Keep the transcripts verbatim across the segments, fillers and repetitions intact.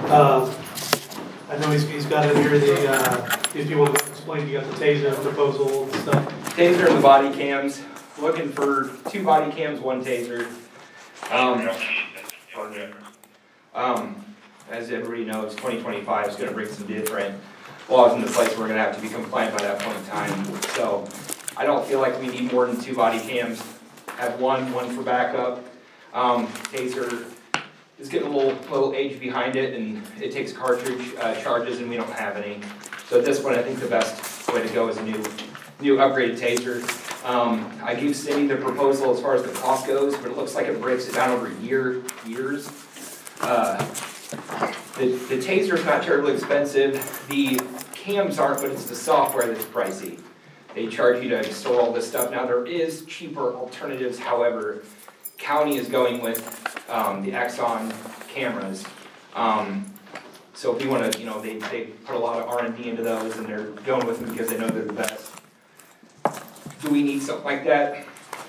Uh, I know he's, he's got in here the, uh, if you want to explain, you got the taser proposal and stuff. Taser and the body cams. Looking for two body cams, one taser. Um, um, as everybody knows, twenty twenty-five is going to bring some different laws into place. We're going to have to be compliant by that point in time. So I don't feel like we need more than two body cams. Have one, one for backup. Um, taser is getting a little little age behind it, and it takes cartridge uh, charges, and we don't have any. So at this point, I think the best way to go is a new, new upgraded taser. Um, I gave Cindy the proposal as far as the cost goes, but it looks like it breaks it down over year years. Uh, the the taser is not terribly expensive. The cams aren't, but it's the software that's pricey. They charge you to store all this stuff. Now there is cheaper alternatives. However, county is going with um, the Axon cameras. Um, so if you want to, you know, they, they put a lot of R and D into those, and they're going with them because they know they're the best. Do we need something like that?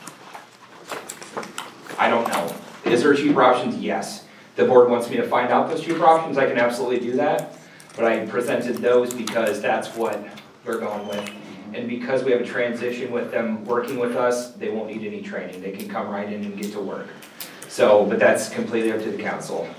I don't know. Is there cheaper options? Yes. The board wants me to find out those cheaper options. I can absolutely do that. But I presented those because that's what we're going with. And because we have a transition with them working with us, they won't need any training. They can come right in and get to work. So, but that's completely up to the council.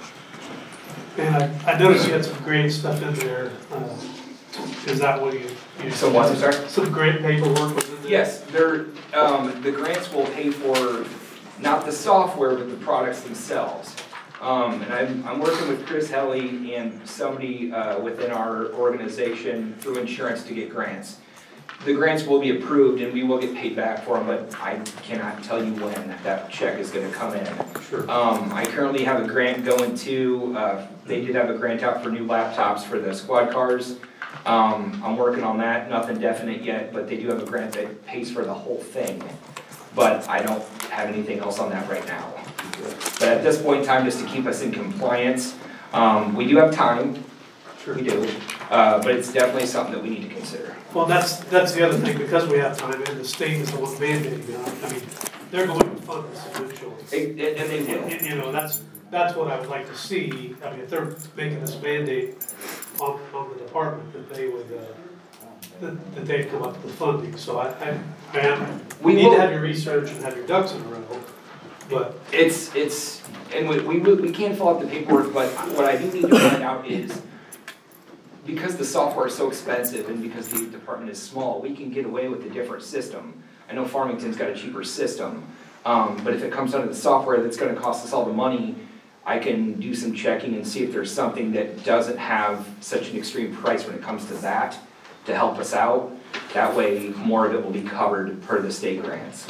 And I, I noticed you had some great stuff in there. Uh, is that what you, you So what, I'm sorry? Some grant paperwork was in there? Yes, they're, um, the grants will pay for not the software, but the products themselves. Um, and I'm, I'm working with Chris Helly and somebody uh, within our organization through insurance to get grants. The grants will be approved and we will get paid back for them, but I cannot tell you when that check is going to come in. Sure. Um, I currently have a grant going to, uh, they did have a grant out for new laptops for the squad cars. Um, I'm working on that, nothing definite yet, but they do have a grant that pays for the whole thing. But I don't have anything else on that right now. But at this point in time, just to keep us in compliance, um, we do have time. Sure. We do. Uh, but it's definitely something that we need to consider. Well, that's that's the other thing, because we have time, and the state is the one mandating it. I mean, they're going to fund this eventually. It, it, and they will. And, you know, that's that's what I would like to see. I mean, if they're making this mandate on, on the department, that they would uh, that, that they'd come up with the funding. So I I, I am. We need will, to have your research and have your ducks in a row. But it's it's and we we we can fill out the paperwork, but what I do need to find out is, because the software is so expensive and because the department is small, we can get away with a different system. I know Farmington's got a cheaper system, um, but if it comes down to the software that's going to cost us all the money, I can do some checking and see if there's something that doesn't have such an extreme price when it comes to that to help us out. That way, more of it will be covered per the state grants.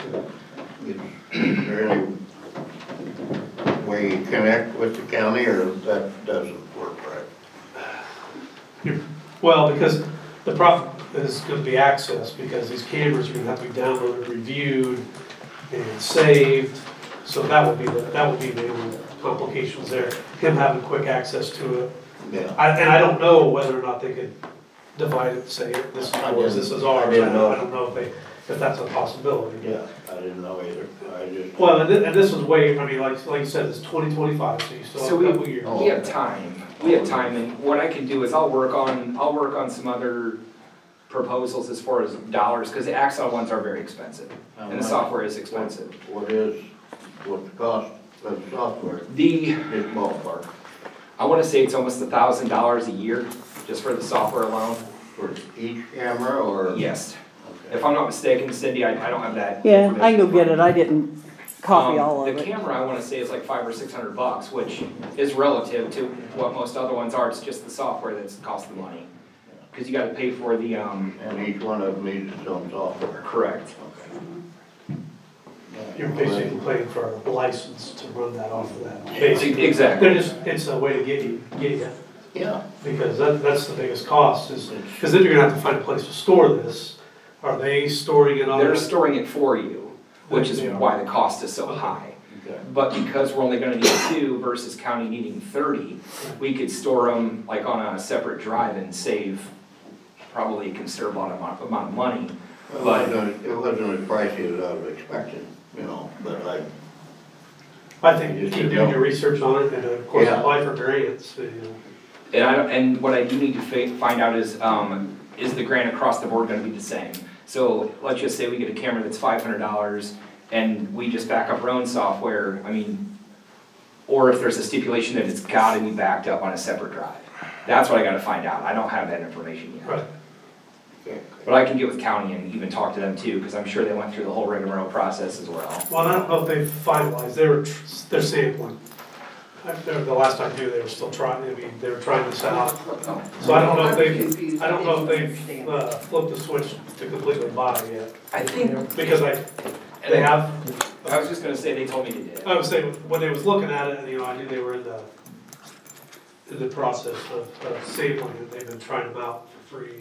Is there any way you connect with the county, or that doesn't work right? well, because the problem is going to be access, because these cameras are going to have to be downloaded, reviewed, and saved. So that would be the that would be the only complications there. Him having quick access to it. Yeah. I, and I don't know whether or not they could divide it, say this is ours, this is ours. I didn't know. I don't know if they if that's a possibility. Yeah, I didn't know either. I just. Well, and, th and this was way. I mean, like like you said, it's twenty twenty-five, so you still have So a we, couple years. we have time. We have time, and what I can do is I'll work on I'll work on some other proposals as far as dollars, because the Axon ones are very expensive, How and the much? software is expensive. What is, what's the cost of the software? The This ballpark I want to say it's almost a thousand dollars a year just for the software alone. for each camera, or? Yes, Okay. if I'm not mistaken, Cindy, I, I don't have that. Yeah, I can go information. get it, I didn't copy Um, all of The it. camera, I want to say, is like five or six hundred bucks, which is relative to what most other ones are. It's just the software that's cost the money, because you got to pay for the um. And each one of them needs its own software? Correct. Okay. You're basically paying for a license to run that off of that. Basically, Exactly. they're just it's a way to get you get you. Yeah. Because that, that's the biggest cost, is, because then you're gonna have to find a place to store this. Are they storing it on? They're a- storing it for you, which is They are. why the cost is so high. Okay. But because we're only gonna need two versus county needing thirty, we could store them like on a separate drive and save probably a considerable amount amount of money. Well, it wasn't, it wasn't as pricey as I was expecting, you know, but I, I think You you just keep didn't doing know. your research on it and of course Yeah. apply for grants, you know. And I don't, and what I do need to fi- find out is, um, is the grant across the board gonna be the same? So let's just say we get a camera that's five hundred dollars and we just back up our own software, I mean, or if there's a stipulation that it's gotta be backed up on a separate drive. That's what I gotta find out, I don't have that information yet. Right. But I can get with county and even talk to them too, cause I'm sure they went through the whole rigmarole process as well. Well, I don't know if they've finalized, they were, tr- they're sampling. I- they're- The last I knew, they were still trying, I mean, they were trying this out. So I don't know if they've, I don't know if they've uh, flipped the switch to completely buy yet. I think, Because I, they have, I was just gonna say, they told me they did. I was saying, when they was looking at it, you know, I knew they were in the, in the process of of sampling it, they've been trying them out for free.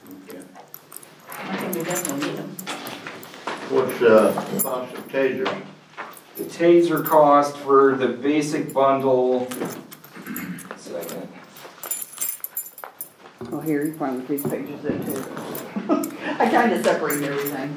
I think we definitely need them. What's, uh, the cost of tasers? The taser cost for the basic bundle, second, Oh, here, you find the piece of pages there too. I tried to separate everything.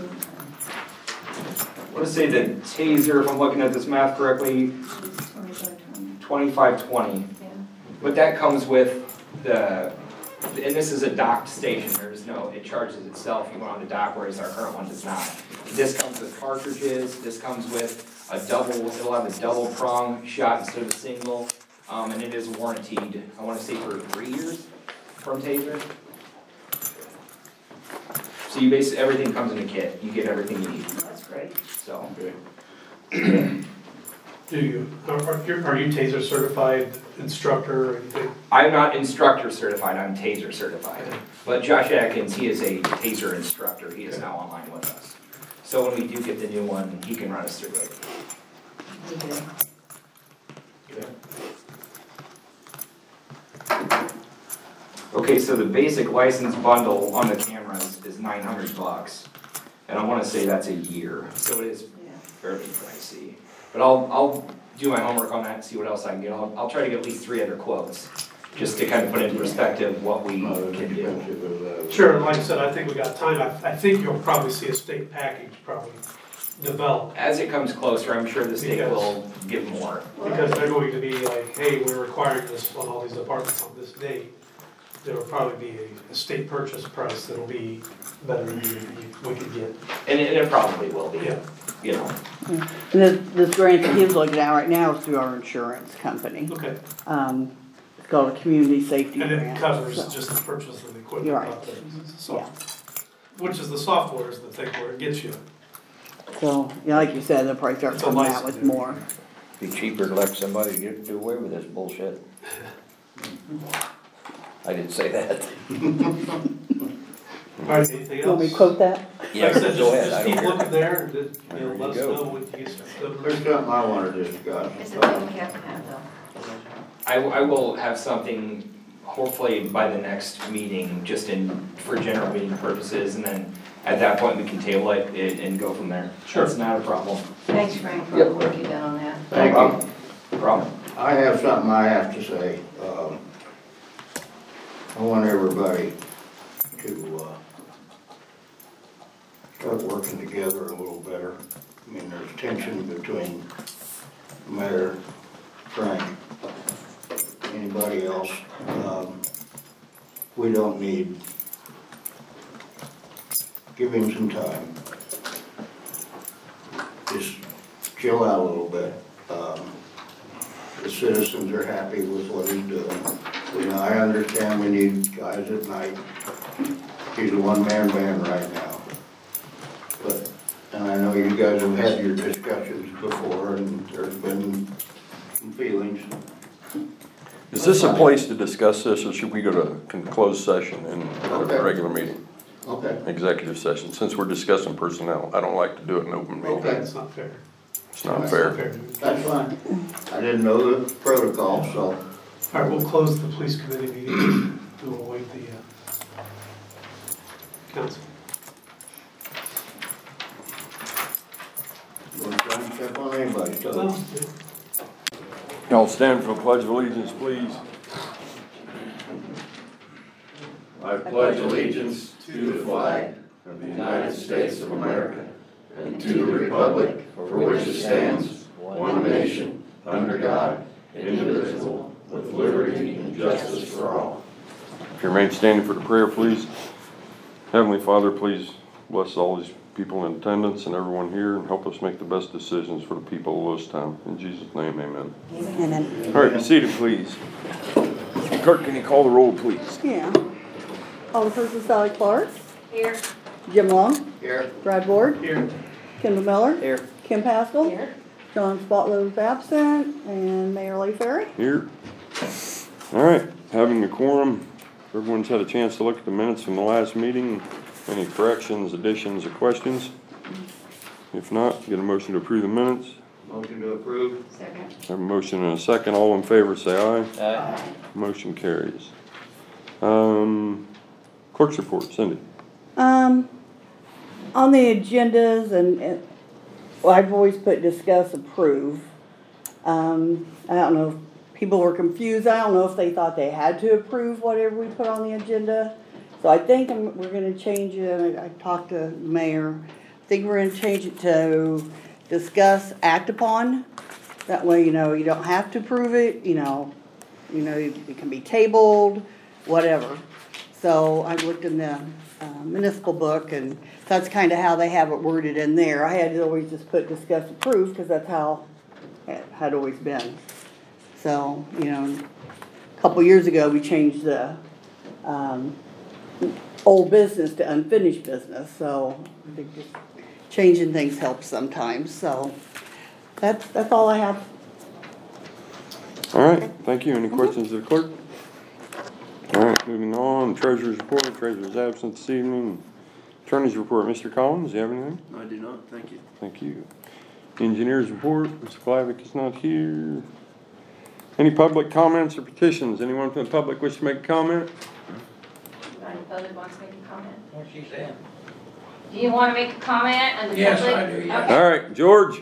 I wanna say the taser, if I'm looking at this math correctly, Twenty-five twenty, twenty-five twenty. yeah. But that comes with the, and this is a docked station, there's no, it charges itself, you went on the dock, whereas our current one does not. This comes with cartridges, this comes with a double, it'll have a double prong shot instead of a single, um, and it is warranted, I wanna say for three years from Taser. So you basically, everything comes in a kit, you get everything you need, That's great. so. Do you, are, are you- are you TASER certified instructor or anything? I'm not instructor certified, I'm Taser certified. But Josh Atkins, he is a Taser instructor, he is now online with us. So when we do get the new one, he can run us through it. We do. Okay, so the basic license bundle on the cameras is nine hundred bucks. And I wanna say that's a year, so it is Yeah. fairly pricey. But I'll, I'll do my homework on that and see what else I can get. I'll, I'll try to get at least three other quotes, just to kind of put in perspective what we Not as can do. expensive as, uh. Sure, and like I said, I think we got time, I, I think you'll probably see a state package probably develop. As it comes closer, I'm sure the state will give more. Because they're going to be like, hey, we're requiring this on all these apartments on this date. There will probably be a, a state purchase price that'll be better than you, you- we could get. And it, and it probably will be, Yeah, you know. And this, this grant that he's looking at right now is through our insurance company. okay. Um, it's called a community safety And grant. it covers so- just the purchase of the equipment. You're right. not the Yeah. soft- Which is the software is the thing where it gets you. So, yeah, like you said, they'll probably start It's a coming out with license. more. Be cheaper to let somebody get do away with this bullshit. I didn't say that. All right, anything You want me else? to quote that? Yeah, Like I said, go just, ahead, just I keep don't care. looking there and just, you know, There you let us go. know when you get some. There's something I wanna discuss. It's a thing we have to have though. I, I will have something hopefully by the next meeting, just in, for general meeting purposes, and then at that point, we can table it and, and go from there. Sure. That's not a problem. Thanks, Frank, for all the work you've done on that. Thank you. No problem. I have something I have to say. Um, I want everybody to, uh, start working together a little better. I mean, there's tension between Mayor, Frank, anybody else. Um, we don't need, give him some time. Just chill out a little bit. Um, the citizens are happy with what he's doing. You know, I understand we need guys at night. He's a one-man band right now. But, and I know you guys have had your discussions before and there's been some feelings. Is this a place to discuss this, or should we go to con- closed session in Okay. a regular meeting, Okay, executive session? Since we're discussing personnel, I don't like to do it in open meeting. Okay. That's not fair. It's not That's fair. that's fine. I didn't know the protocol, so. All right, we'll close the police committee meeting and we'll await the, uh, council. We're trying to step on anybody's toes. Well, yeah. Y'all stand for the pledge of allegiance, please. I pledge allegiance to the flag of the United States of America and to the republic for which it stands, one nation, under God, indivisible, with liberty and justice for all. If you remain standing for the prayer, please. Heavenly Father, please bless all these people in attendance and everyone here and help us make the best decisions for the people of this time. In Jesus' name, amen. Amen. All right, be seated, please. Clerk, can you call the roll, please? Yeah. Alderperson Sally Clark, Here. Jim Long, Here. Brad Ward, Here. Kendall Miller, Here. Kim Pascal, Here. John Spotlow is absent, and Mayor Lee Ferry. Here. All right, having a quorum, everyone's had a chance to look at the minutes from the last meeting. Any corrections, additions, or questions? If not, get a motion to approve the minutes. Motion to approve. Second. Have a motion and a second. All in favor, say aye. Aye. Motion carries. Um, clerk's report, Cindy. Um, on the agendas and, and, well, I've always put discuss, approve. Um, I don't know if people were confused. I don't know if they thought they had to approve whatever we put on the agenda. So I think I'm, we're gonna change it. I, I talked to the mayor. I think we're gonna change it to discuss, act upon. That way, you know, you don't have to approve it, you know, you know, it can be tabled, whatever. So I looked in the uh, municipal book, and that's kind of how they have it worded in there. I had to always just put discuss, approve, because that's how it had always been. So, you know, a couple years ago, we changed the um, old business to unfinished business, so I think just changing things helps sometimes. So that's that's all I have. All right, thank you. Any questions to the clerk? All right, moving on. Treasurer's report. Treasurer's absent this evening. Attorney's report. Mister Collins, do you have anything? I do not, thank you. Thank you. Engineer's report. Mister Glavick is not here. Any public comments or petitions? Anyone from the public wish to make a comment? Anybody public wants to make a comment? What she said. Do you want to make a comment on the Yes, public? I do, yes. Okay. All right, George.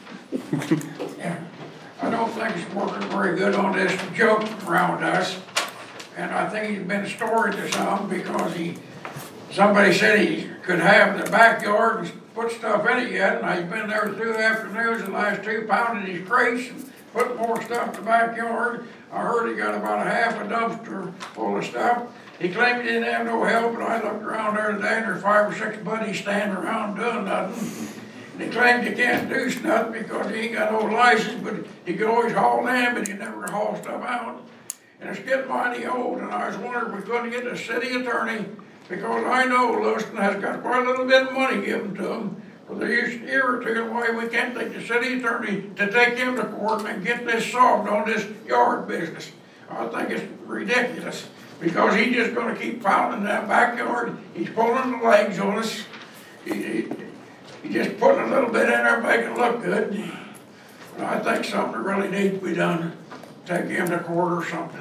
Yeah. I don't think he's working very good on this joke around us. And I think he's been a story to some because he, somebody said he could have the backyard and put stuff in it yet. And he's been there two afternoons, the last two, pounding his crates and putting more stuff in the backyard. I heard he got about a half a dumpster full of stuff. He claimed he didn't have no help, but I looked around there today and there's five or six buddies standing around doing nothing. And he claimed he can't do nothing because he ain't got no license, but he could always haul in, but he never could haul stuff out. And it's getting mighty old, and I was wondering if we couldn't get the city attorney, because I know Lewiston has got quite a little bit of money given to him for the year or two, and why we can't take the city attorney to take him to court and get this solved on this yard business. I think it's ridiculous, because he's just gonna keep pounding that backyard. He's pulling the legs on us. He, he, he's just putting a little bit in there, making it look good. And I think something really needs to be done, take him to court or something.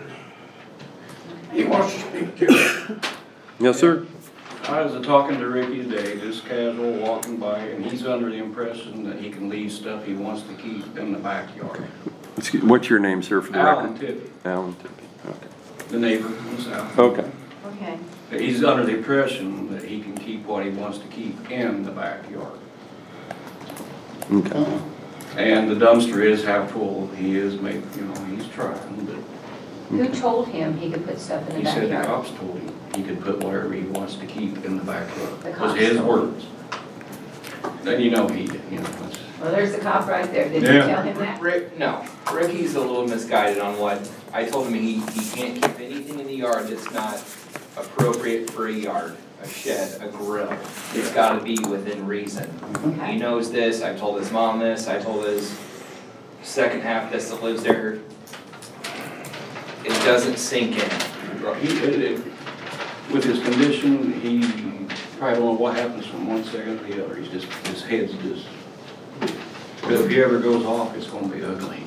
He wants to speak to it. Yes, sir. I was talking to Ricky today, just casual, walking by, and he's under the impression that he can leave stuff he wants to keep in the backyard. Excuse- What's your name, sir, for the Alan record? Tippy, Alan Tippy. Okay. the neighbor from the south. Okay. Okay. He's under the impression that he can keep what he wants to keep in the backyard. Okay. And the dumpster is half full. He is making, you know, he's trying, but Who told him he could put stuff in the he said the backyard? cops told him he could put whatever he wants to keep in the backyard. The It was cops his told him. words. Then you know he, you know, it's. Well, there's the cop right there. Did you Yeah. tell him that? Rick, no, Ricky's a little misguided on what, I told him he, he can't keep anything in the yard that's not appropriate for a yard, a shed, a grill. It's gotta be within reason. He Okay. knows this, I told his mom this, I told his second half this that lives there. It doesn't sink in. He, it, it, with his condition, he probably don't know what happens from one second to the other. He's just, his head's just, if he ever goes off, it's gonna be ugly.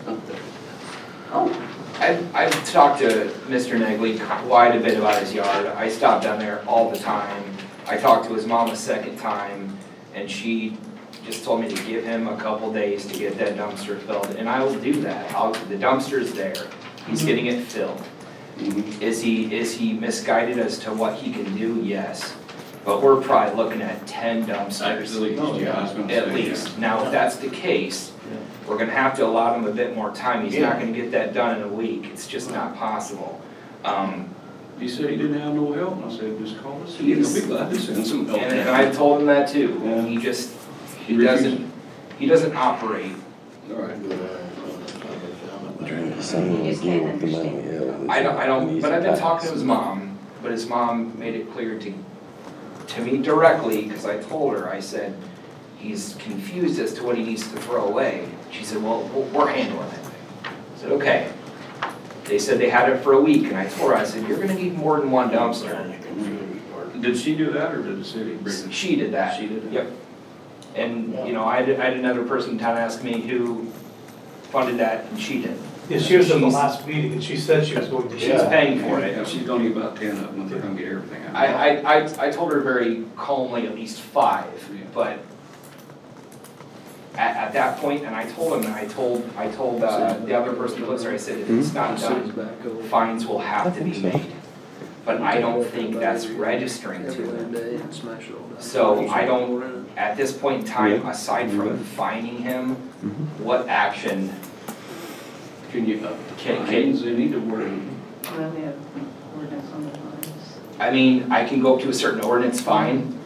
Oh, I've, I've talked to Mister Negley quite a bit about his yard. I stop down there all the time. I talked to his mom a second time, and she just told me to give him a couple days to get that dumpster filled, and I will do that. I'll, the dumpster's there. He's getting it filled. Mhm. Is he, is he misguided as to what he can do? Yes. But we're probably looking at ten dumpsters. Actually, oh, yeah, I was gonna At say, least. yeah. Now, if that's the case, We're gonna have to allow him a bit more time, he's not Yeah. gonna get that done in a week, it's just not possible. Um, He said he didn't have no help, and I said, just call the city, he'll be glad to send some help. and, and I told him that too, Yeah. he just, he He refused. doesn't, he doesn't operate. All right. Trying to sign You just a deal can't with the man, understand. yeah. I don't, I don't, Easy but I've been tax. talking to his mom, but his mom made it clear to, to me directly, cause I told her, I said, he's confused as to what he needs to throw away. She said, well, we're- we're handling it. I said, okay. They said they had it for a week, and I told her, I said, you're gonna need more than one dumpster. Did she do that, or did the city bring it? She did that. She did that? Yep. And, you know, I had, I had another person in town ask me who funded that, and she did. Yeah, she was in the She's- last meeting and she said she was going to. She's Yeah. paying for Yeah, it. she's gonna need about ten of them, if they're gonna get everything out. I, I, I, I told her very calmly at least five, Yeah. but at, at that point, and I told him, and I told, I told, uh, the other person who lives there, I said, if it's not done, fines will have to be made. But I don't think that's registering to him. So I don't, at this point in time, aside from fining him, what action, Can you up the Can- can- fines, they need to word it. Well, we have ordinance on the lines. I mean, I can go up to a certain ordinance fine.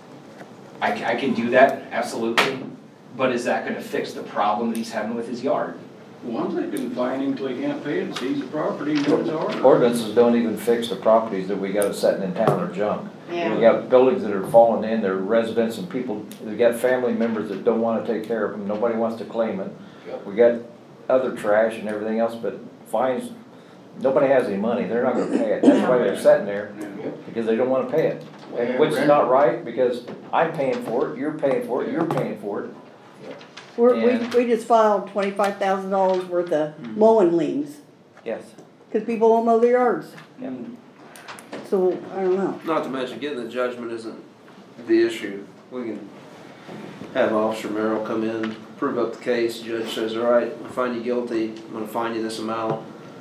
I ca- I can do that, absolutely, but is that gonna fix the problem that he's having with his yard? Ones they can fine him till he can't pay it, seize the property, and do his order. Ordinances don't even fix the properties that we got sitting in town are junk. We Yeah. got buildings that are falling in, they're residents and people, we got family members that don't wanna take care of them, nobody wants to claim it. We got other trash and everything else, but fines, nobody has any money, they're not gonna pay it, that's why they're sitting there, Yeah. because they don't wanna pay it. And which is not right, because I'm paying for it, you're paying for it, you're paying for it. We're, we, And- we just filed twenty-five thousand dollars worth of mowing liens, Yes. cause people won't mow their yards, And so, I don't know. Not to mention, getting the judgment isn't the issue. We can have Officer Merrill come in, prove up the case, judge says, all right, I find you guilty, I'm gonna fine you this amount.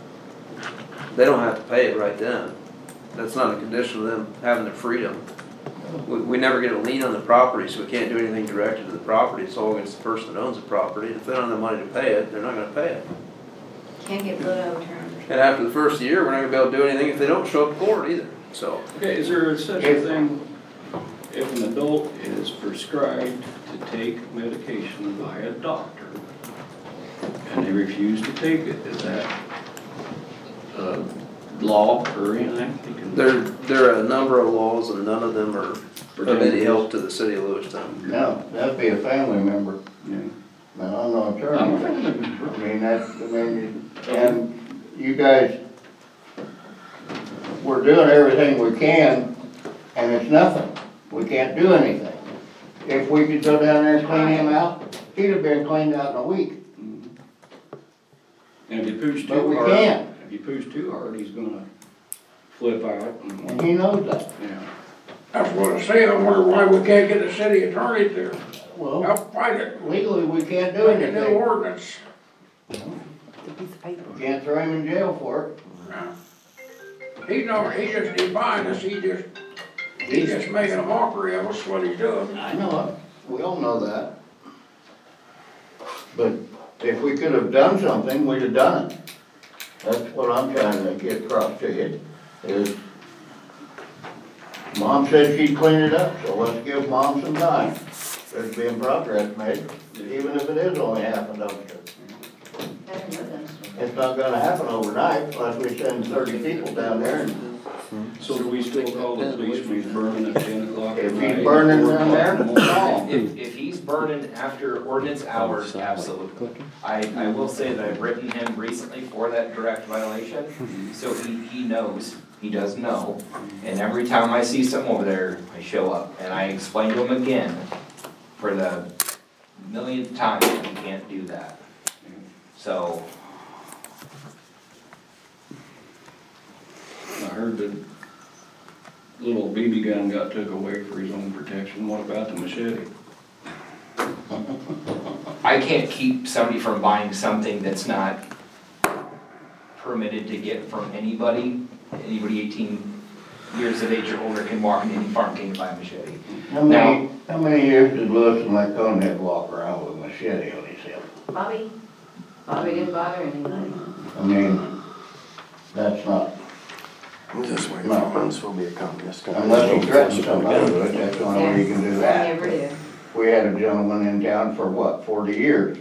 They don't have to pay it right then. That's not a condition of them having their freedom. We, we never get a lien on the property, so we can't do anything directed to the property. It's all against the person that owns the property. If they don't have the money to pay it, they're not gonna pay it. Can't get blood overturned. And after the first year, we're not gonna be able to do anything if they don't show up to court either, so. Okay, is there such a thing, if an adult is prescribed to take medication by a doctor, and they refuse to take it, is that uh law or anything? They can- There, there are a number of laws and none of them are of any help to the city of Lewistown. No, that'd be a family member. Yeah. No, I'm no I'm a attorney. family member. I mean, that's, I mean, and you guys, we're doing everything we can, and it's nothing. We can't do anything. If we could go down there and clean him out, he'd have been cleaned out in a week. And if you push But too we hard, can't. if you push too hard, he's gonna flip out And and, he knows that. yeah. That's what I say, I wonder why we can't get a city attorney to Well, help fight it. legally, we can't do Make a new anything. ordinance. It's a piece of paper. We can't throw him in jail for it. Yeah. He know, he just defying us, he just, he's just making a mockery of us, what he's doing. I know it. We all know that. But if we could have done something, we'd have done it. That's what I'm trying to get across to you, is Mom said she'd clean it up, so let's give Mom some time. There's being progress made, even if it is only half a dumpster. It's not gonna happen overnight unless we send thirty people down there and So do we still call the police when he's burning at ten o'clock at if night? he's burning four down there, o'clock in the morning? no. If, if he's burning after ordinance hours, absolutely. I, I will say that I've written him recently for that direct violation, so he, he knows, he does know. And every time I see something over there, I show up, and I explain to him again, for the millionth time, that he can't do that. So, I heard that little B B gun got took away for his own protection. What about the machete? I can't keep somebody from buying something that's not permitted to get from anybody. Anybody eighteen years of age or older can walk into any farm gate and buy a machete. How many, how many years did Lewis and Laconia walk around with a machete on his hip? Bobby, Bobby didn't bother anybody. I mean, that's not, This way, No. mine's will be a communist. unless you threaten somebody with it, that's the only way you can do I that. never did. We had a gentleman in town for what, forty years?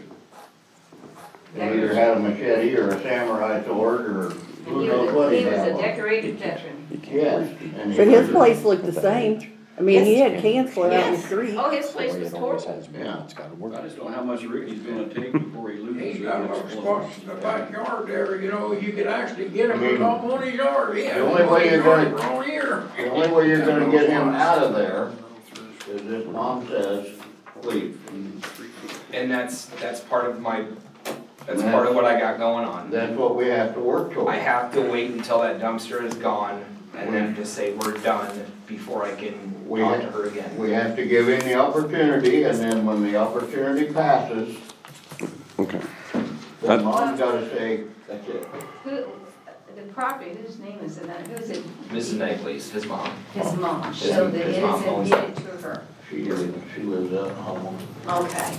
He either had a machete or a samurai sword or And who he knows was, what a- he he was had a on. decorated veteran. Yes. and he But his was- place looked the same. I mean, he had cancer out in the Yes, street. oh, his place was horrible. Yeah. It's gotta work. I just don't know how much Ricky's gonna take before he loses He's it. got a lot of spots in the backyard there, you know, you could actually get him I mean, on one of his yards. He had the only one way of his you're yards gonna- all year. The only way you're gonna get him out of there is if mom says, leave. And that's, that's part of my, that's part of what I got going on. That's what we have to work towards. I have to wait until that dumpster is gone and then just say we're done before I can We talk to have- her again. We have to give him the opportunity, and then when the opportunity passes, Okay. then mom's gotta say, that's it. Who, the property, whose name is it, who's it? Missus Knightley's, his mom. His mom, His- so that his it mom is owns admitted to her. She lives, she lives out in Humboldt. Okay.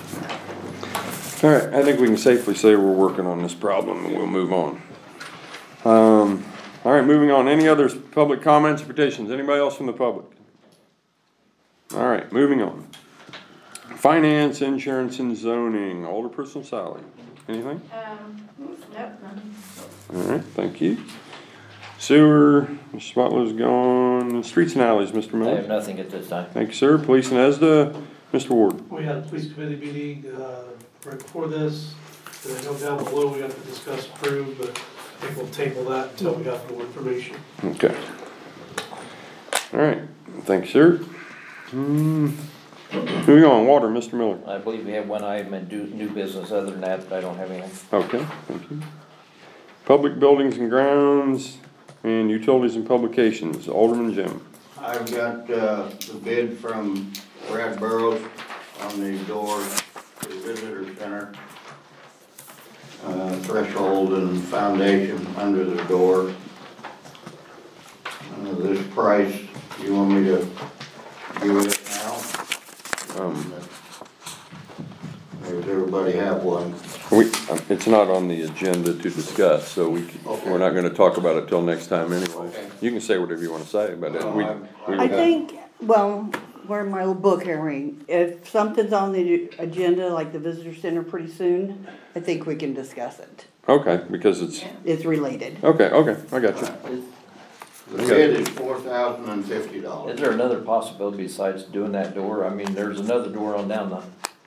All right, I think we can safely say we're working on this problem and we'll move on. Um, all right, moving on. Any other public comments or petitions? Anybody else from the public? All right, moving on. Finance, insurance, and zoning. Alderperson Sally. Anything? Um, nope, none. All right, thank you. Sewer, Mister Spotlow's gone. Streets and alleys, Mister I Miller. have nothing at this time. Thank you, sir. Police and E S D A, Mister Ward. We had a police committee meeting, uh, right before this, and I know down below we have to discuss approve, but I think we'll table that until we have more information. Okay. All right, thank you, sir. Hmm. Moving on, water, Mister Miller. I believe we have one item in do- new business. Other than that, I don't have anything. Okay, thank you. Public buildings and grounds, and utilities and publications, Alderman Jim. I've got, uh, the bid from Brad Burrows on the door to the visitor center. Uh, threshold and foundation under the door. Uh, this price, you want me to give it now? Um, Or does everybody have one? we, um, it's not on the agenda to discuss, so we, c- Okay. we're not gonna talk about it till next time anyway. Okay. You can say whatever you wanna say, but uh, we. Well, I'm- we I would have- think, well, where my little book here, Ring, if something's on the agenda, like the visitor center pretty soon, I think we can discuss it. Okay, because it's, It's related. okay, okay, I got you. The bid is four thousand and fifty dollars. Is there another possibility besides doing that door? I mean, there's another door on down the,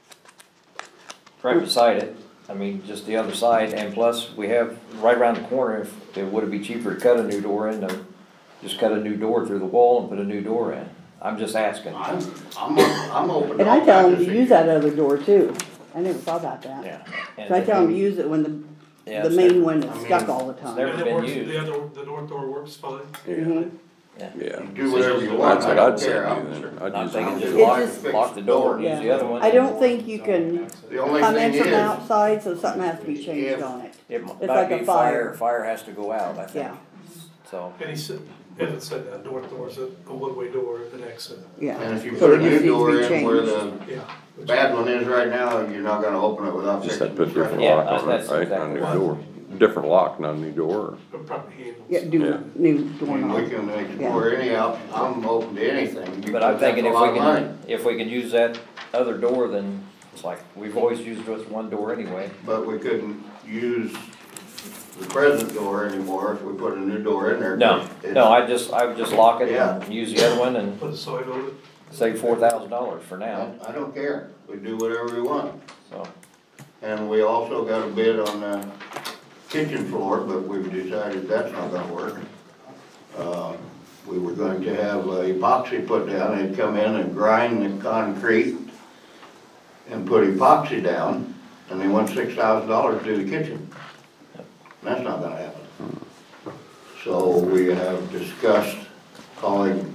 right beside it. I mean, just the other side, and plus, we have, right around the corner, if, it would it be cheaper to cut a new door in, than just cut a new door through the wall and put a new door in? I'm just asking. I'm, I'm, I'm open to And I all tell them kinds to of use that other door too. I never thought about that. Yeah. So I tell them to use it when the, Yeah, the it's main never- one that's I stuck mean, all the time. never And it been works, used. the other, the north door works fine. Yeah, Mhm. yeah. Do whatever you want, That's I what don't I'd say, care. I'll- do then. I'd Not use thinking it. just It lock, just- lock the door and use the other one. I don't think you can The only come thing in from is, outside, so something has to be changed If- on it. It It's might like a be fire. fire, fire has to go out, I think. Yeah, So, And he said, Evan said that north door's a, a one-way door, an exit, yeah. and if you So put a it new just needs to door be in where changed. the yeah. bad one is right now, you're not gonna open it without Just fixing that the put different Yeah, lock on it, that's right, not a new exactly door. Different lock, not a new door. But probably handles. Yeah, Yeah. do new And we doorknob. can explore any out, I'm open to anything. but I'm because thinking that's if a lot we of money. can, if we can use that other door, then it's like, we've always used just one door anyway. But we couldn't use the present door anymore if we put a new door in there. No, It's- no, I just, I would just lock it Yeah. and use the other one and Put a sign on it. save four thousand dollars for now, I I don't care, we do whatever we want. so. And we also got a bid on the kitchen floor, but we've decided that's not gonna work. Uh, We were going to have uh, epoxy put down, they'd come in and grind the concrete and put epoxy down, and they want six thousand dollars to do the kitchen. That's not gonna happen. So we have discussed calling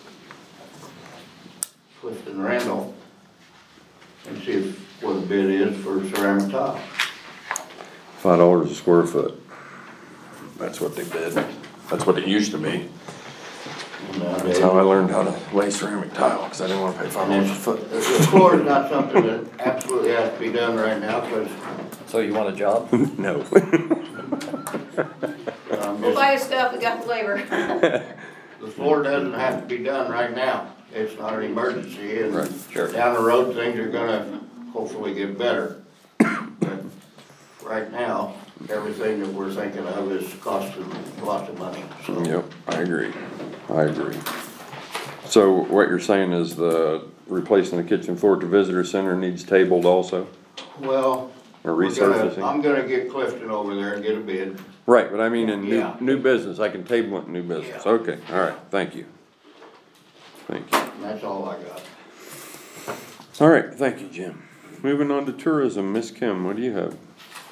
Swift and Randall and see if, what the bid is for ceramic tile. Five dollars a square foot. That's what they bid. That's what it used to be. That's how I learned how to lay ceramic tile, because I didn't want to pay five And dollars a it's, foot. the floor is not something that absolutely has to be done right now, because So you want a job? No. um, We'll buy his stuff, we got the labor. the floor doesn't have to be done right now. It's not an emergency, and Right, sure. down the road, things are gonna hopefully get better. But right now, everything that we're thinking of is costing lots of money, so. Yep, I agree, I agree. So what you're saying is the replacing the kitchen floor at the visitor center needs tabled also? Well, Or we're gonna, resurfacing? I'm gonna get Clifton over there and get a bid. Right, but I mean in new, Yeah. new business, I can table it in new business, Yeah. okay, all right, thank you. Thank you. And that's all I got. All right, thank you, Jim. Moving on to tourism, Miss Kim, what do you have?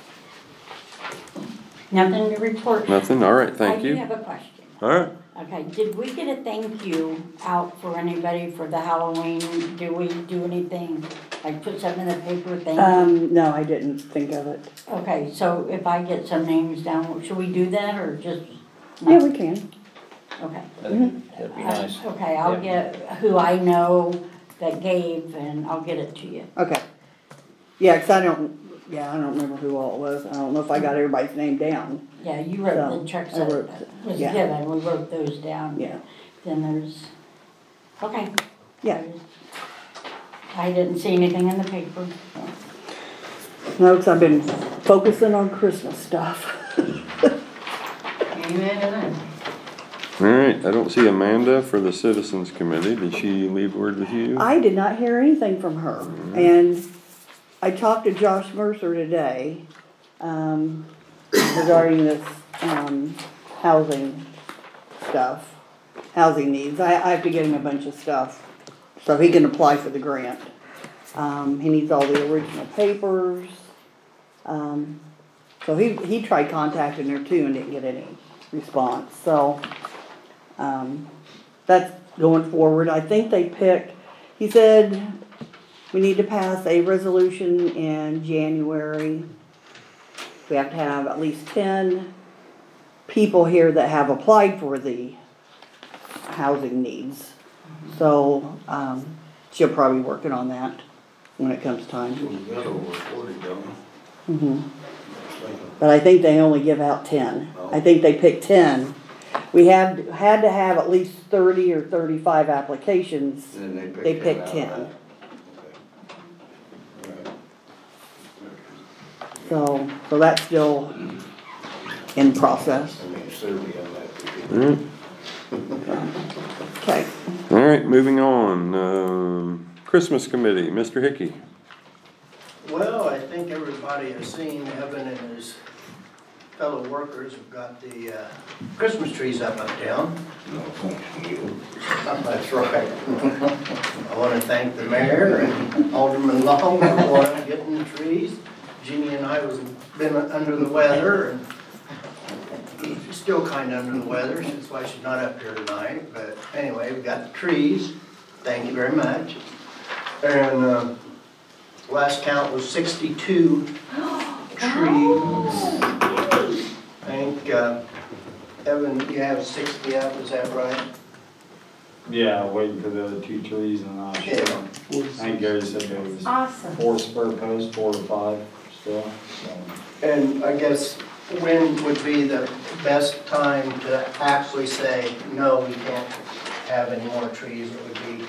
Nothing to report. Nothing, all right, thank I do you. have a question. All right, Okay, did we get a thank you out for anybody for the Halloween? Do we do anything, like put something in the paper, thank you? Um, no, I didn't think of it. Okay, so if I get some names down, should we do that or just? no? Yeah, we can. Okay. I think that'd be nice. Uh, Okay, I'll get who I know that gave and I'll get it to you. Okay. Yeah, 'cause I don't, yeah, I don't remember who all it was. I don't know if I got everybody's name down. Yeah, you wrote So, the checks I that wrote- was yeah. given, we wrote those down. Yeah. Then there's, okay. Yeah. I didn't see anything in the paper. No, 'cause I've been focusing on Christmas stuff. Amen to that. all right, I don't see Amanda for the citizens committee, did she leave word with you? I did not hear anything from her, and I talked to Josh Mercer today, um, regarding this, um, housing stuff, housing needs. I, I have to get him a bunch of stuff, so he can apply for the grant. Um, he needs all the original papers, um, so he, he tried contacting her too and didn't get any response, so, um, that's going forward. I think they picked, he said, we need to pass a resolution in January. We have to have at least ten people here that have applied for the housing needs. So, um, she'll probably be working on that when it comes time. We've got over forty, don't we? Mhm. But I think they only give out ten. I think they picked ten. We have, had to have at least thirty or thirty-five applications. Then they picked They ten picked out of ten. that. Okay. So, so that's still in process. I mean, thirty on that. All right, Okay. all right, moving on, um, Christmas committee, Mister Hickey. Well, I think everybody has seen Evan and his fellow workers have got the uh, Christmas trees up uptown. No, thank you. That's right. I want to thank the mayor and Alderman Long for getting the trees. Jeannie and I was been under the weather, and she's still kind of under the weather, that's why she's not up here tonight. But anyway, we got the trees. Thank you very much. And uh, last count was sixty-two trees. I think, uh, Evan, you have sixty up, is that right? Yeah, waiting for the other two trees and I'll show them. I think Gary said there was Awesome. four spur posts, four to five still, so. And I guess when would be the best time to actually say, no, we can't have any more trees? It would be,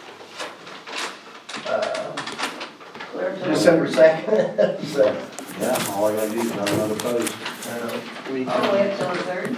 uh, December second. So, Yeah, all I gotta do is run another post. uh, we All the way can, up till the third?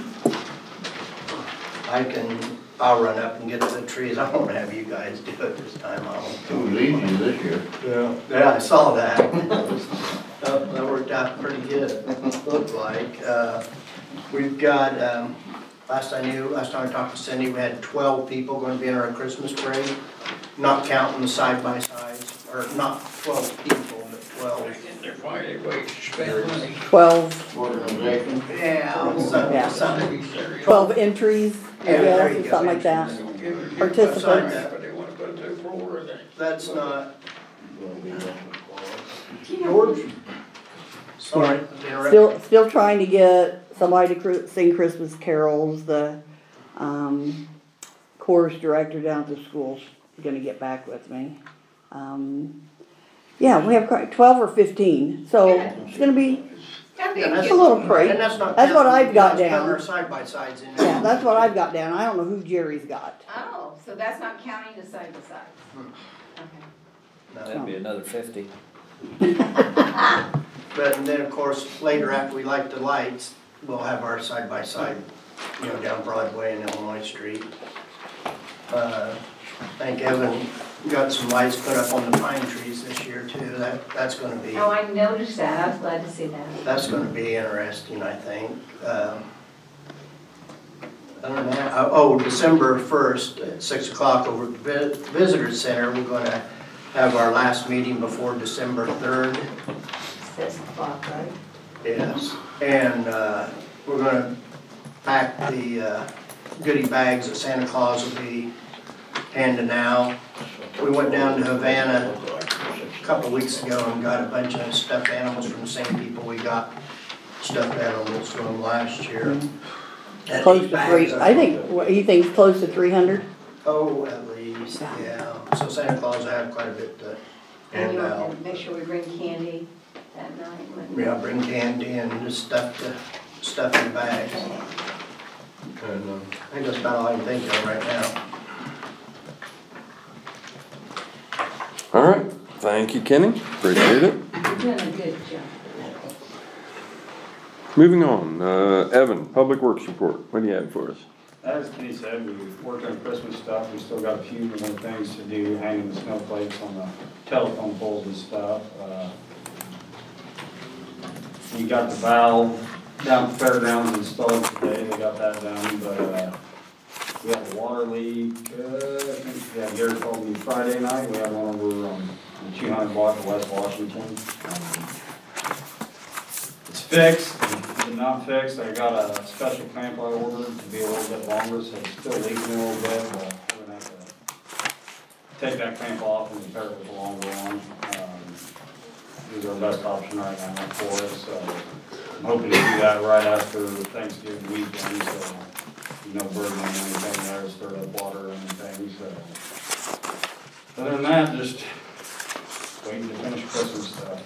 I can, I'll run up and get the trees. I won't have you guys do it this time. I'll. It was easy this year. Yeah. Yeah, I saw that. That that worked out pretty good, looked like. Uh, We've got, um, last I knew, last time I talked to Cindy, we had twelve people going to be in our Christmas parade, not counting the side-by-sides, or not twelve people, but twelve. They're finding ways to spend money. Twelve, Organization. Yeah, some- Yeah. some- twelve entries, I Yeah, there guess, you or go. something like that. They don't give it- Participants. Sign that, but they wanna put it to the floor, they. That's not, Gonna be less than twelve. George? Sorry. to interrupt. Still, still trying to get somebody to cr- sing Christmas carols, the, um, course director down at the school's gonna get back with me. Um, yeah, we have quite- twelve or fifteen, so Good. it's gonna be, That'd be Yeah, a that's- a little crate. And that's not. That's what counting- I've got that's down. counting our side-by-sides in there. yeah, that's what I've got down. I don't know who Jerry's got. Oh, so that's not counting the side by sides? Okay. No. That'd be another fifty. But and then, of course, later after we light the lights, we'll have our side-by-side, you know, down Broadway and Illinois Street. Uh, I think Evan got some lights put up on the pine trees this year too. That, that's gonna be, Oh, I noticed that, I was glad to see that. that's gonna be interesting, I think. Um, Other than that, oh, oh, December first at six o'clock over at the Vi- Visitor Center, we're gonna have our last meeting before December third. Six o'clock, right? Yes, and uh, we're gonna pack the uh, goodie bags that Santa Claus will be handing out. We went down to Havana a couple weeks ago and got a bunch of stuffed animals from the same people we got stuffed animals from last year. That Close eight to bags three, of- I think, what, he thinks close to three hundred? Oh, at least, yeah. So Santa Claus will have quite a bit to And hand you out. want to make sure we bring candy that night. when- Yeah, bring candy and just stuff the, stuff in bags. And uh, I think that's about all I can think of right now. All right, thank you, Kenny, appreciate it. You're doing a good job. Moving on, uh, Evan, Public Works Report, what do you have for us? As Kenny said, we worked on Christmas stuff, we still got a few more things to do, hanging the snowflakes on the telephone poles and stuff. Uh, We got the valve down at the fairgrounds installed today, they got that done, but, uh, we had a water leak, uh, I think, yeah, Gary called me Friday night, we had one over on the two hundred block of West Washington. Um, It's fixed, but not fixed, I got a special clamp I ordered to be a little bit longer, so it's still leaking a little bit, but we're gonna have to take that clamp off and repair it with a longer one. Um, This is our best option right now for us, so I'm hoping to do that right after Thanksgiving weekend, so no burden on anything there, stir up water or anything, so. Other than that, just waiting to finish Christmas stuff.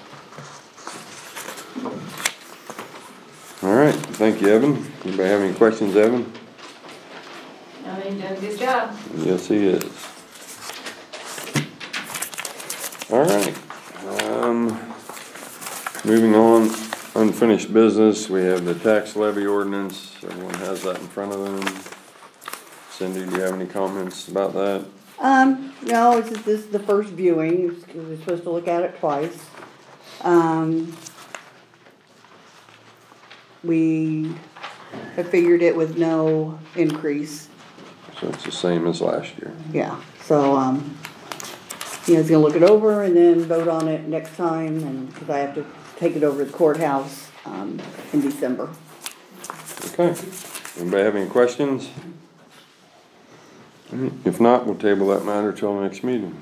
All right, thank you, Evan. Anybody have any questions, Evan? No, you're doing a good job. Yes, he is. All right, um, moving on, unfinished business, we have the tax levy ordinance, everyone has that in front of them. Cindy, do you have any comments about that? Um, no, it's just, this is the first viewing, because we're supposed to look at it twice. Um, we have figured it with no increase, So it's the same as last year. yeah, so, um, you know, he's gonna look it over and then vote on it next time, and, cause I have to take it over to the courthouse, um, in December. Okay, anybody have any questions? If not, we'll table that matter till the next meeting.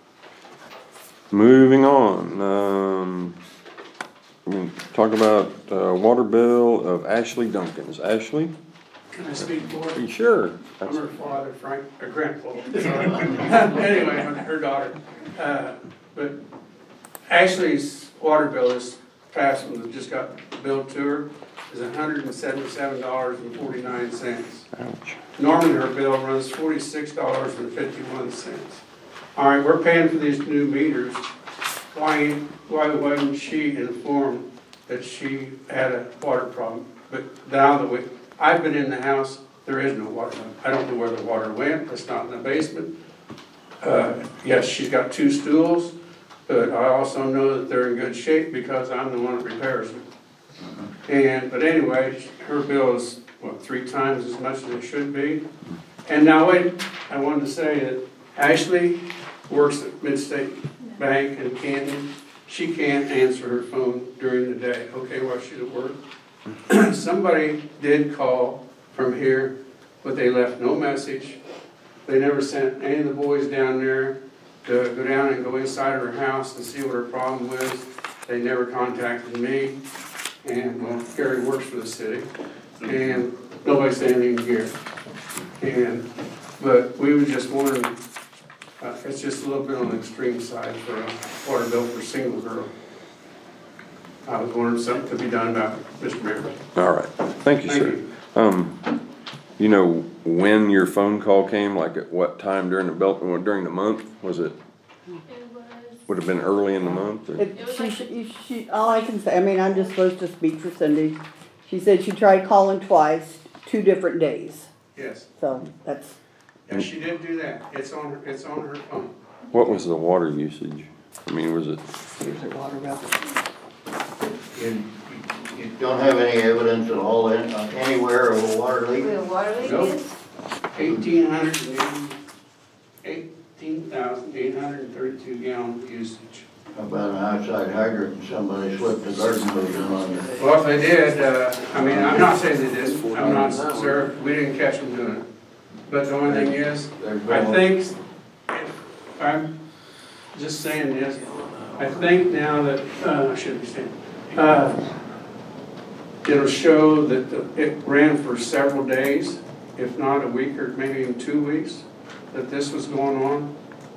Moving on, um, we can talk about, uh, water bill of Ashley Duncans. Ashley? Can I speak for her? Sure. I'm her father, Frank, or grandfather. Anyway, I'm her daughter. Uh, But Ashley's water bill is passed, and just got billed to her, is hundred and seventy-seven dollars and forty-nine cents. Ouch. Normally her bill runs forty-six dollars and fifty-one cents. All right, we're paying for these new meters. Why, why wasn't she informed that she had a water problem? But now that we, I've been in the house, there is no water. I don't know where the water went, it's not in the basement. Uh, yes, she's got two stools, but I also know that they're in good shape because I'm the one that repairs them. And, but anyway, her bill is, what, three times as much as it should be? And now wait, I wanted to say that Ashley works at Midstate Bank in Canton. She can't answer her phone during the day, okay, while she's at work. Somebody did call from here, but they left no message. They never sent any of the boys down there to go down and go inside of her house and see what her problem was. They never contacted me. And, well, Gary works for the city, and nobody said anything here. And But we were just wondering, uh, it's just a little bit on the extreme side for a water bill for a single girl. I was wondering if something could be done about it, Mister Mayor. All right, thank you, Thank sir. you. Um, you know when your phone call came, like at what time during the belt, during the month? Was it, It was, would have been early in the month? Or? It, she, she, she, all I can say, I mean, I'm just supposed to speak for Cindy. She said she tried calling twice, two different days, Yes, so that's, yeah, she did do that. It's on her, it's on her phone. What was the water usage? I mean, was it, here's her water bill. You, you don't have any evidence at all in, uh, anywhere of a water leak? where the water leak Nope. is? Eighteen hundred and eighty, eighteen thousand eight hundred and thirty-two gallon usage. How about an outside hydrant and somebody slipped the garden hose in on you? Well, if they did, uh, I mean, I'm not saying they didn't, I'm not sure, we didn't catch them doing it. But the only thing is, I think, if I'm just saying this, I think now that, uh, I shouldn't be saying, uh, it'll show that the- it ran for several days, if not a week or maybe even two weeks, that this was going on.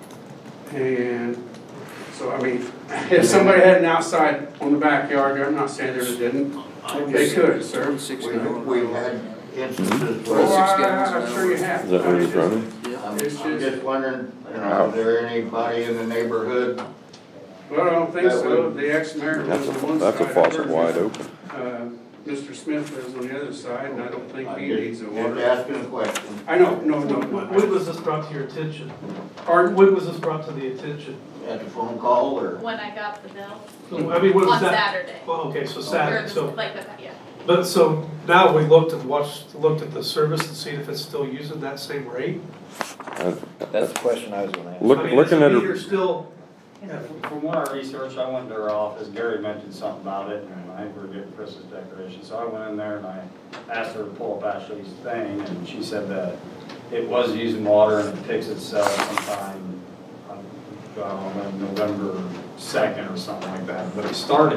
And so, I mean, if somebody had an outside on the backyard, I'm not saying there didn't, they could, sir. We, we've had instances Oh, where, I- I'm sure you have. is that what it's running? I'm It's I'm just, just wondering, you know, is there anybody in the neighborhood? well, I don't think so, the ex-mayor That's lives a, on one that's side. a faucet wide open. Uh, Mister Smith lives on the other side, and I don't think I'm he just, needs a just water. asking a question. I know, no, no, When, no. when was this brought to your attention? Pardon? When was this brought to the attention? At the phone call or? When I got the bill, So, I mean, what was on that? Saturday. Well, okay, so Or Saturday, the- so, Like, the yeah. but so now we looked and watched, looked at the service and seen if it's still using that same rate? Uh, That's the question I was gonna ask. Look, I mean, looking is at the her. meter still, From what I researched, I went to her office, Gary mentioned something about it, and I think we we're getting Christmas decorations, so I went in there and I asked her to pull up Ashley's thing, and she said that it was using water and it fixed itself sometime, I don't know, November second or something like that, but it started,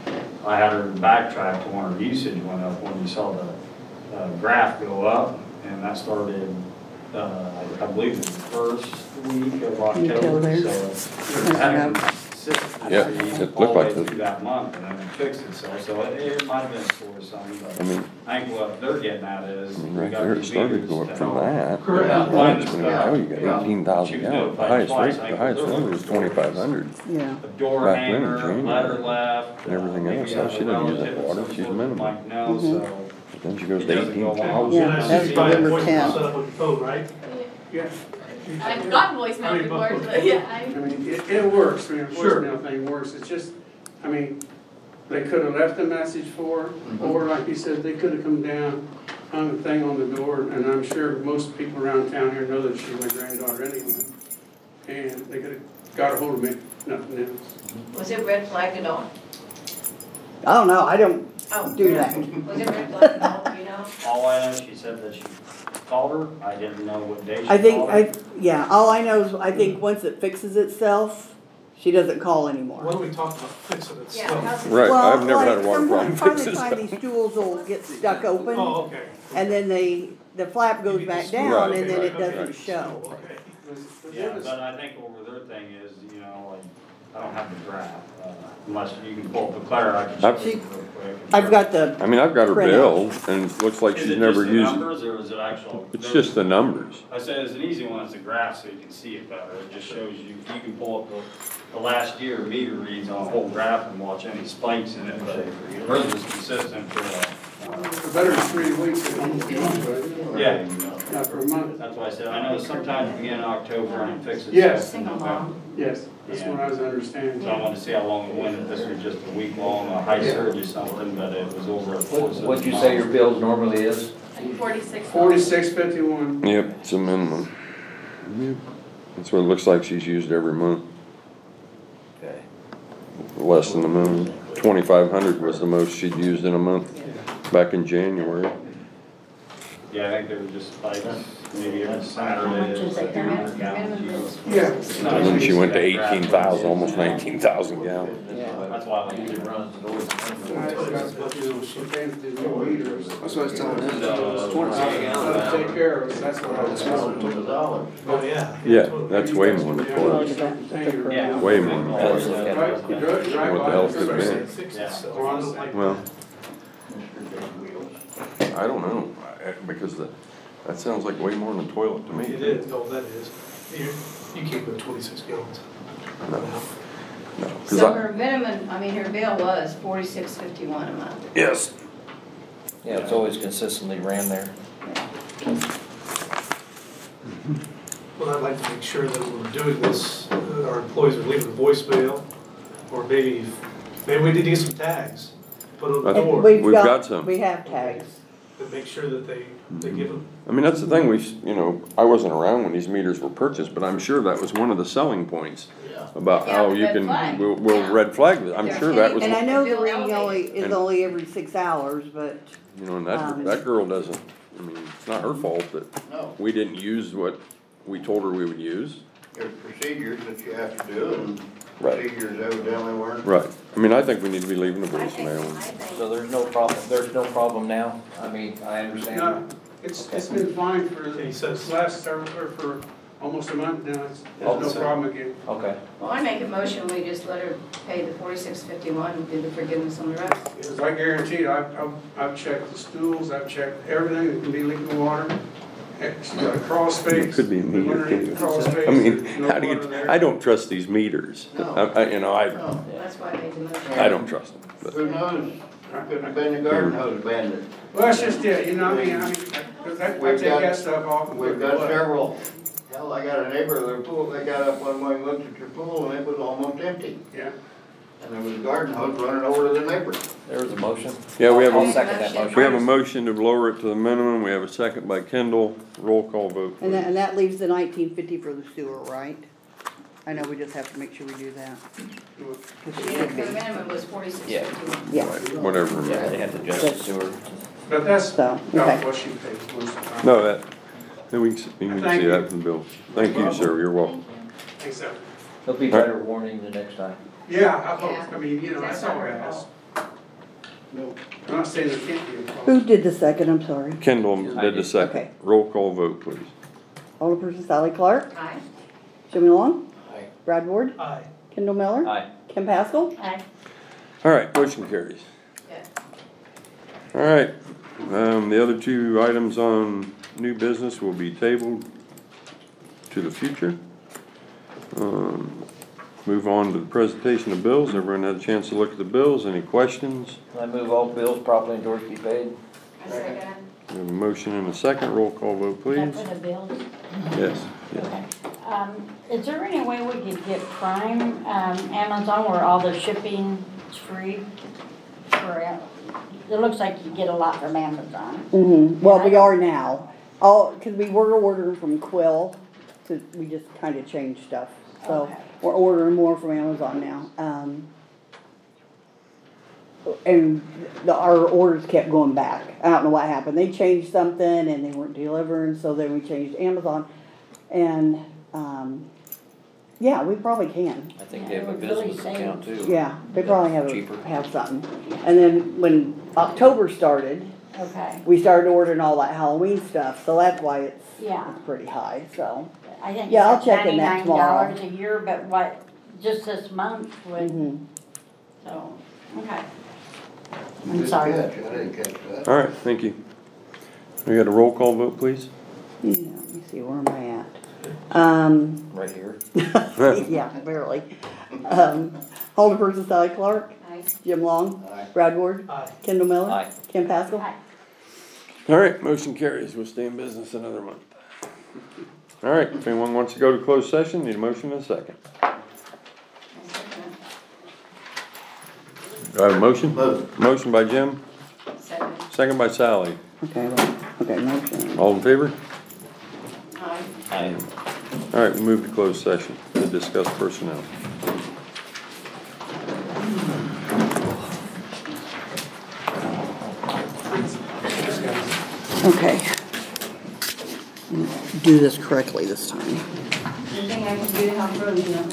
I had her backtrack to when her usage went up, when you saw the uh, graph go up, and that started, uh, I believe the first week of Can you tell October, there? so it had consistency Yeah, it all looked the like way the- through that month, and then it fixed itself, so it, it might have been a source of something, I but mean, I think what they're getting at is. I mean, we right got there, it these started meters going to from help- that. Correct. Yeah, That's find when the you stuff. know you got Yeah. eighteen thousand She was gallons. doing The highest twice, rate, I the think, highest with one her was stores. twenty-five hundred. Yeah. A door Back then in hanger, a January. letter left. And everything uh, else, maybe so a she doesn't use that relative of water, some she's sort minimum. Might know, Mhm. so. But then she goes It to doesn't go eighteen. on. Yeah, and I that's see you buy a November voice tenth. set up on your phone, right? Yeah, I've gotten voicemail before, but yeah, I I, mean, it, it works, I mean, the Sure. voicemail thing works, it's just, I mean, they could have left a message for her, or like you said, they could have come down, hung a thing on the door, and I'm sure most people around town here know that she's my granddaughter anyway. And they could have got a hold of me, nothing else. was it red flagged on? I don't know, I don't Oh, do that. was it red flagged on, you know? All I know, she said that she called her, I didn't know what day she I think, called her. I, yeah, all I know is, I think once it fixes itself, she doesn't call anymore. What are we talking about fixing it Yeah, still? how's it? Right, Well, I've never had a like, water problem sometimes fixed from this time to time, these stools will get stuck open, Oh, okay. and then they, the flap goes back down, Right. and then it Okay, doesn't okay. show. Okay. Yeah, but I think over their thing is, you know, like, I don't have the graph, uh, unless you can pull up the Claire, I can show I've- you real quick. I've got the, I mean, I've got her Print bill and it looks like Is she's it never just the used it. numbers, or is it actual? It's just the numbers. I said it's an easy one, it's a graph, so you can see it better, it just shows you, you can pull up the, the last year meter reads on a whole graph and watch any spikes in it, but hers was consistent for, uh, Better than three weeks, it almost a month, right? yeah. Not for a month. That's why I said, I know sometimes begin in October and it fixes Yes. itself in November. Yes, that's what I was understanding. So I wanted to see how long it went, if this was just a week long, a high surge or something, but it was over a course of. What'd you say your bills normally is? Like forty-six. Forty-six fifty-one. Yep, it's a minimum. Yep. That's what it looks like she's used every month, Okay. less than a million. Twenty-five hundred was the most she'd used in a month back in January. Yeah, I think they were just like, maybe every How Saturday. much is it? Minimum gallons. Yeah. And then she went to eighteen thousand, almost nineteen thousand gallons. That's why I usually runs the doors. That's That's what I was telling him. Uh, twenty-six gallons. Take care of it, that's what I was telling. Oh, yeah. Yeah, that's way more than toilet. Yeah. Way more than toilet. Right, you drive- drive What the by, hell could it everybody's be? like, "Oh, I don't like Well, I don't know, I- because the, that sounds like way more than a toilet to me. It is, oh, that is. You, you can't go twenty-six gallons. No, no, 'cause So I- her minimum, I mean, her bill was forty-six fifty-one a month. Yes. Yeah, it's always consistently ran there. Well, I'd like to make sure that when we're doing this, uh, our employees are leaving a voicemail, or maybe, maybe we need to get some tags, put on the That's- door, We've got some. We have tags. and make sure that they, they give them. I mean, that's the thing, we, s- you know, I wasn't around when these meters were purchased, but I'm sure that was one of the selling points about Yeah, how the you red can, flag. we'll, we'll Yeah. red flag it. I'm They're sure that was, And I The know the bill reading only, elevated. is And- only every six hours, but, you know, and that, um, that girl doesn't, I mean, it's not her fault that No, we didn't use what we told her we would use. there's procedures that you have to do, and Right. procedures evidently weren't. Right, I mean, I think we need to be leaving a I think, I voicemail. think. So there's no problem, there's no problem now? I mean, I No, understand. it's, it's been fine for He says- this last, several- or for almost a month now, it's, Oh, there's no so- problem again. Okay. Well, I make a motion, we just let her pay the forty-six fifty-one and do the forgiveness on the rest. Because I guarantee, I've, I've, I've checked the stools, I've checked everything that can be leaking water. And she's got a crawl space. It could be a meter, underneath the too. crawl space, I mean, there's no how do water you, there. I don't trust these meters. No. I, I, you know, I, No, That's why I made the motion. I don't trust them, but. who knows, could have been the garden hose bandit. Well, that's just it, you know, I mean, I mean, because I, I We've take got- that stuff off and put We've it got away. several, hell, I got a neighbor, their pool, they got up one morning, looked at their pool, and it was almost empty. Yeah. And there was a garden hose running over to the neighbor. There was a motion? Yeah, we have I'll a, second that motion. we have a motion to lower it to the minimum, we have a second by Kendall, roll call vote. and that, please. and that leaves the nineteen fifty for the sewer, right? I know we just have to make sure we do that. 'Cause it Yeah, should the be. minimum was forty-six Yeah. fifty-one. Yeah, Right, whatever. Yeah, they had to adjust the sewer. But that's So, not okay. what she paid most of the time. No, that, then we can, s- we can Thank see you. that from the bill. Thank you, sir, you're welcome. Thanks, sir. There'll be better warning the next time. Yeah, I hope, Yeah. I mean, you know, That's that's all not her it is. fault. No, I'm not saying there can't be a Who problem. did the second, I'm sorry? Kendall I did the did. second, Okay. roll call vote, please. Alderperson Sally Clark, Aye. Jimmy Long, Aye. Brad Ward, Aye. Kendall Miller, Aye. Kim Pascal. Aye. All right, motion carries. Yeah. All right, um, the other two items on new business will be tabled to the future. Um, move on to the presentation of bills. Everyone had a chance to look at the bills. Any questions? I move all bills properly endorsed be paid. I second it. We have a motion and a second. Roll call vote, Is that please. for the bills? Yes, yes. Okay. Um, is there any way we could get Prime, um, Amazon where all the shipping is free? For, uh, it looks like you get a lot from Amazon. Mm-hmm, well, we are now. All, cause we were ordering from Quill, so we just kinda changed stuff. So, Okay. we're ordering more from Amazon now. Um, and the, our orders kept going back. I don't know what happened. They changed something and they weren't delivering, so then we changed to Amazon. And, um, yeah, we probably can. I think they have a business account too. Yeah, they probably have, Cheaper. a- have something. And then when October started, Okay, we started ordering all that Halloween stuff, so that's why it's, yeah. it's pretty high, so. I think Yeah, I'll it's check in that ninety-nine tomorrow. dollars a year, but what, just this month would, Mhm. so, okay. I'm Good sorry. catch, I didn't catch that. All right, thank you. We got a roll call vote, please? Yeah, let me see, where am I at? Um, Right here. yeah, barely. Um, Alderperson Sally Clark, Aye. Jim Long, Aye. Brad Ward, Aye. Kendall Miller, Aye. Kim Pascal. Aye. All right, motion carries. We'll stay in business another month. All right, if anyone wants to go to closed session, need a motion and a second. I second Do I have a motion? Move. Motion by Jim, it. Second. second by Sally. Okay, well, okay, motion. All in favor? Aye. Aye. All right, we move to closed session to discuss personnel. Okay, do this correctly this time. Anything I can do to help Rosie,